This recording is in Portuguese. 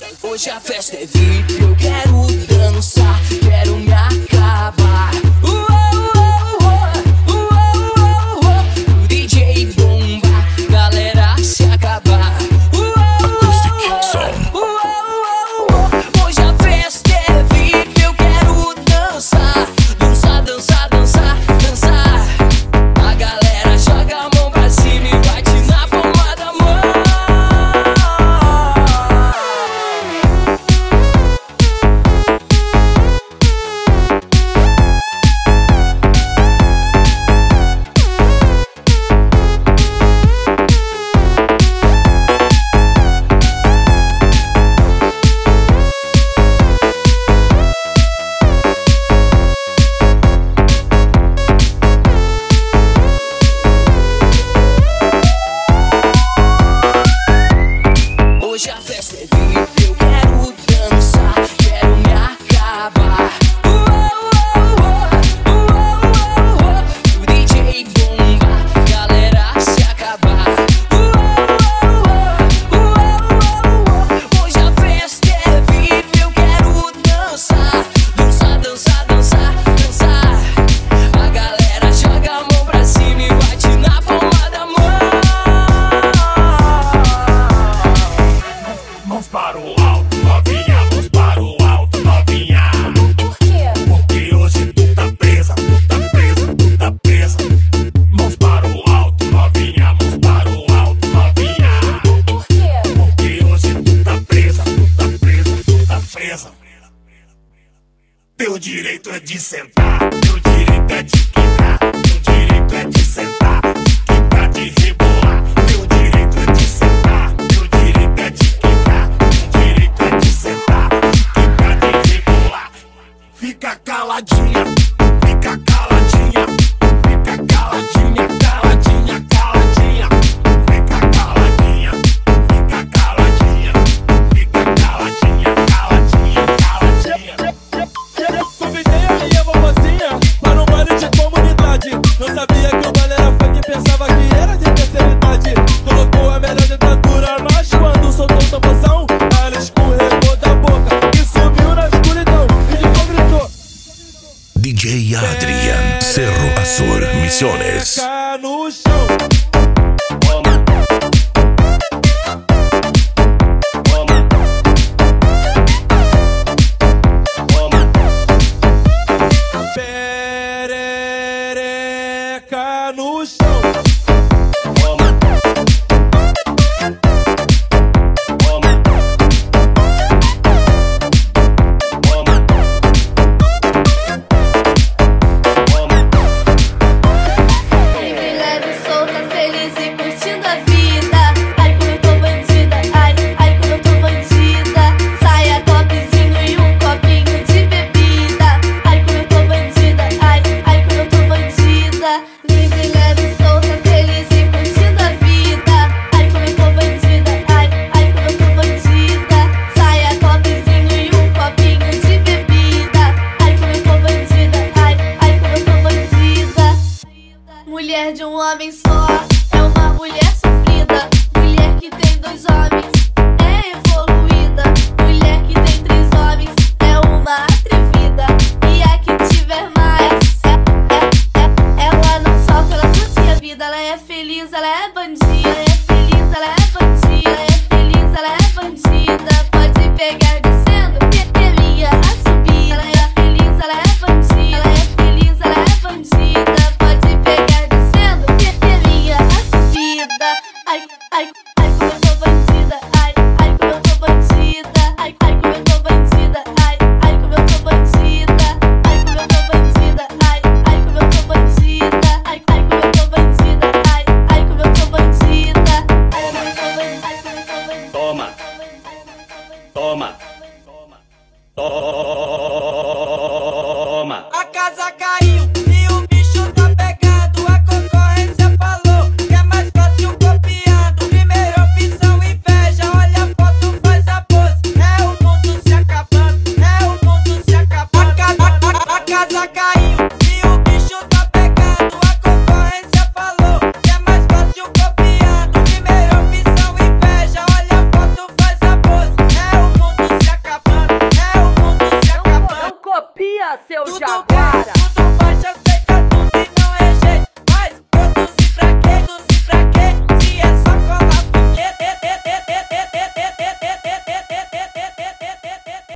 Hoje a festa é VIP, eu quero dançar, quero me acabar. O DJ bomba, galera se acabar. Acoustic Song. Hoje a festa é VIP, eu quero dançar, dançar, dançar, dançar, dançar. A galera joga a mão pra cima e bate na palma da mão. Hoje a festa é VIP, eu quero dançar, quero me acabar. O DJ bomba, galera se acabar. Hoje a festa é VIP, eu quero dançar, dançar, dançar, dançar, dançar. A galera joga a mão pra cima e bate na palma da mão. Mãos para o alto, novinha, mãos para o alto, novinha. Por quê? Porque hoje tu tá presa, tu tá presa, tu tá presa. Mãos para o alto, novinha, mãos para o alto, novinha. Por quê? Porque hoje tu tá presa, tu tá presa, tu tá presa. Teu direito é de sentar, teu direito é de quicar, teu direito é de sentar, de quicar, de rebolar. Teu direito é de sentar, teu direito é de quicar, teu direito é de sentar, de quicar, de rebolar. Fica caladinha, fica caladinha, fica caladinha, caladinha, caladinha. Fica caladinha, fica caladinha, fica caladinha, caladinha, caladinha. Convidei a minha vovozinha para um baile de comunidade. Não sabia que o baile era funk, pensava que era de terceira idade. Colocou a melhor dentadura, mas quando soltou o tamborzão, ela escorregou da boca e subiu na escuridão. E de novo gritou: DJ Adrian, Cerro Azul, Misiones. Peca no chão. Perereca no chão. Livre, leve, solta, feliz e curtindo a vida. Ai, como eu tô bandida, ai, ai, como eu tô bandida. Saia, topzinho e um copinho de bebida. Ai, como eu tô bandida, ai, ai, como eu tô bandida. Livre, leve, solta, feliz e curtindo a vida. Ai, como eu tô bandida, ai, ai, como eu tô bandida. Saia, topzinho e um copinho de bebida. Ai, como eu tô bandida, ai, ai, como eu tô bandida. Mulher de um homem só é uma mulher sofrida. Mulher que tem dois homens é evoluída. Mulher que tem três homens é uma atrevida. E a que tiver mais, ela não sofre, ela curte a vida. Ela é feliz, ela é bandida. Ela é feliz, ela é bandida. Ela é feliz, ela é bandida. Pode pegar descendo, que minha a subir. Ela é feliz, ela é bandida. Ela é feliz, ela é bandida. Pode pegar descendo, que minha a subida. Ai, ai, ai, como eu tô bandida. Ai, ai, como eu tô bandida. Ai, ai, como eu tô bandida. Ai, ai, como eu tô bandida. Ai, como eu tô bandida. Ai, ai, como eu tô bandida. Ai, ai, como eu tô bandida. Ai, ai, como eu tô bandida. Ai, como eu tô bandida. Ai, como eu tô bandida. Toma, toma, toma. A casa caiu e o bicho tá pegando. A concorrência falou que é mais fácil copiando. Primeira opção, inveja. Olha a foto, faz a pose. É o mundo se acabando, é o mundo se acabando. A casa caiu e o bicho tá pegando. A concorrência falou que é mais fácil copiando. Primeira opção, inveja. Olha a foto, faz a pose. É o mundo seu Tudo Jaguara.